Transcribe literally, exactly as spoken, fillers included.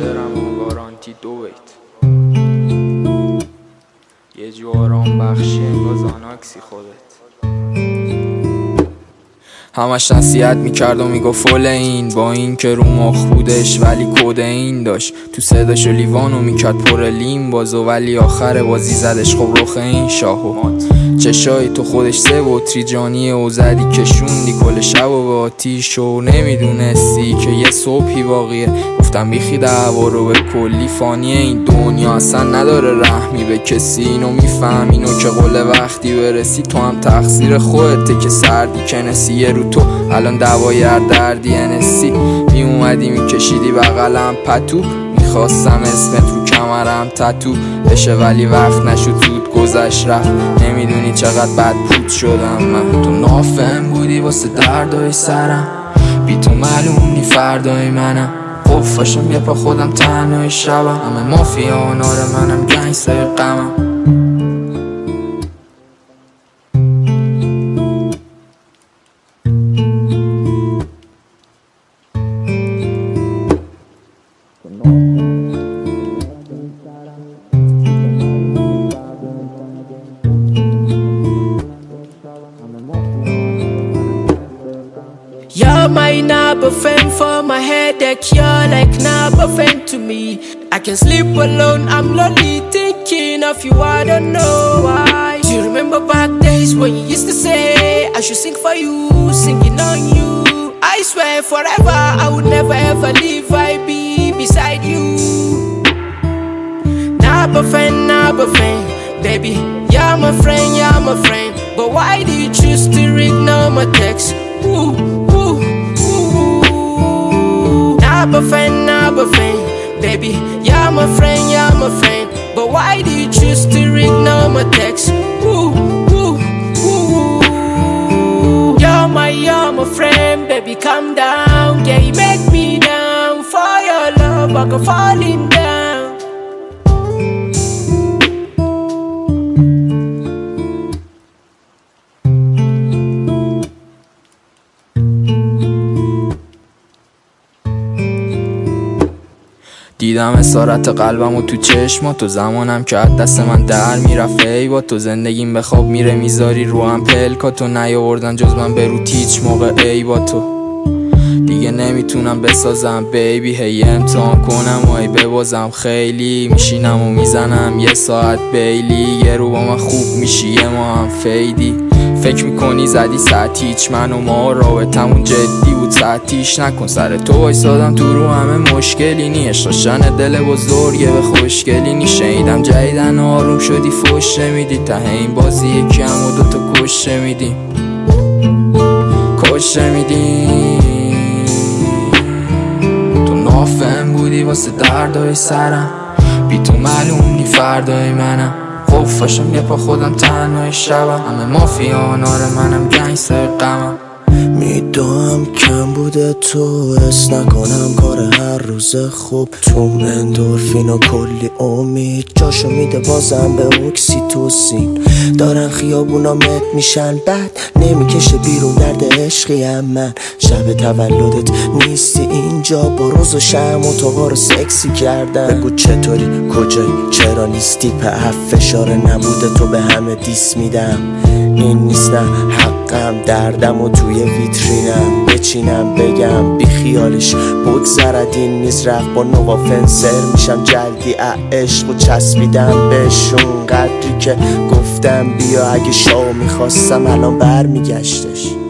شعرم و گارانتی دو بیت یه جو آرام بخشی انگار زاناکسی خودت. همش نصیحت میکرد و میگفت فل این، با این که رو مخ بودش ولی کد این داشت. تو صداش لیوانو میکرد پر لیم بازو، ولی آخر بازی زدش خب رخ این شاهو. چشای تو خودش سه بطری جانی و زدی کشوندی کل شب و به آتیش و نمیدونستی که یه صبحی باقیه. گفتم بیخی دعوا رو به کلی فانیه، این دنیا اصلا نداره رحمی به کسی. اینو میفهم اینو که قله وقتی برسی تو هم تقصیر خودته که سردی کنسی. یه رو تو الان دوای هر دردی انسی می اومدی میکشیدی بغلم پتو، میخواستم اسمت رو کمرم تتو بشه ولی وقت نشد زود گذشت رفت. نمیدونی چقدر بد پود شدم من، تو نافهم بودی واسه دردای سرم، بی تو معلوم نی فردای منم. قفاشم یه پا خودم تنهای شبم، همه مافیا و نار منم گنگستر غمم. You're my Ibuprofen for my headache, you're like Ibuprofen to me. I can sleep alone, I'm lonely thinking of you, I don't know why. Do you remember back days when you used to say I should sing for you, singing on you? I swear forever I would never ever leave, I'd be beside you. Ibuprofen, Ibuprofen, baby, you're my friend, you're my friend. But why do you choose to ignore my text? Ooh, ooh, ooh. Ibuprofen, Ibuprofen, baby, you're my friend, you're my friend. But why do you choose to ignore my text? Ooh, ooh, ooh. You're my, you're my friend, baby, calm down. Yeah, you make me down. For your love, I go falling down. دیدم اسارت قلبم و تو چشم تو زمانم که از دست من در میرفت. ای با تو زندگیم به خواب میره میذاری رو هم پلکاتو نیاوردن جز من به رو تیچ موقع. ای با تو دیگه نمیتونم بسازم بیبی، هی امتحان کنم و ای ببازم. خیلی میشینم و میزنم یه ساعت بیلی، یه رو با من خوب میشی یه ما هم فیدی. فکر میکنی زدی ساعتیچ من و ما رابطمون جدی بود ساعتیش نکن. سر تو وایسادم تو رو همه مشکلی نی، عشقشن دل بزرگه به خوشگلی نی. شنیدم جدیدن آروم شدی فوش نمیدی، ته این بازی یکی هم و دوتا کش نمیدیم کش نمیدیم. تو نافهم بودی واسه دردای سرم، بی تو معلوم نی فردای منم. قفاشم یه پا خودم تنهای شبم، همه مافیا نار منم گنگستر غمم. میدونم کم بوده تو حس نکنم کار هر روز خوب تو اندورفین و کلی امید جاشو میده بازم به اکسیتوسین. دارن خیابونا مت میشن بعد نمیکشه بیرون درد عشقی هم من. شب تولدت نیستی اینجا با روز و شم و تو رو سکسی کردن. بگو چطوری کجایی چرا نیستی، په فشار نبوده تو به همه دیس میدم. این نیست نه حقم دردم و توی ویترینم بچینم بگم بی خیالش بگذرد. این نیست رفت با نوا فنسر میشم جلدی عشق و چسبیدم بهشون قدری که گفتم بیا اگه شاو میخواستم الان بر میگشتش.